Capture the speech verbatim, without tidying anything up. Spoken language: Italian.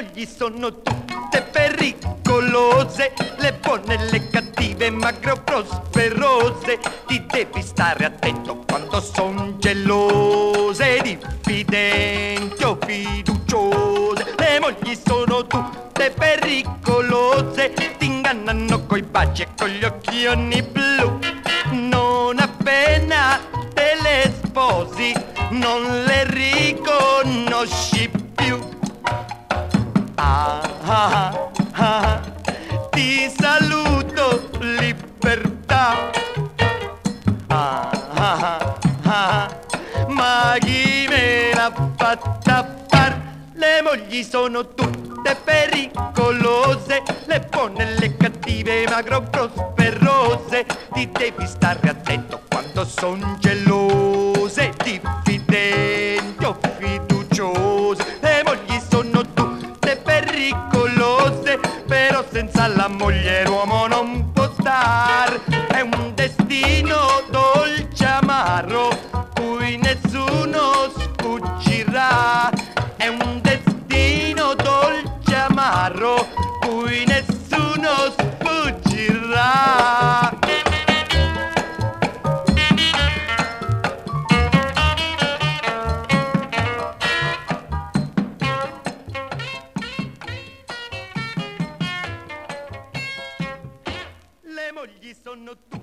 mogli sono tutte pericolose, le buone e le cattive, magro prosperose. Ti devi stare attento quando son gelose, diffidenti o fiduciose. Le mogli sono tutte pericolose, ti ingannano coi baci e con gli occhioni blu. Non appena te le sposi non le riconosci più. Ah, ah, ah, ti saluto libertà. Ah, ah, ah, ma chi me l'ha fatta far? Le mogli sono tutte pericolose, le buone e le cattive, magro prosperose. Ti devi stare attento quando son gelose, diffidenti o fiduciose. Le mogli sono tutte pericolose, però senza la moglie l'uomo non può star. È un destino dolce amaro cui nessuno sfuggirà. È un destino dolce amaro cui nessuno sfuggirà. Le mogli sono tutte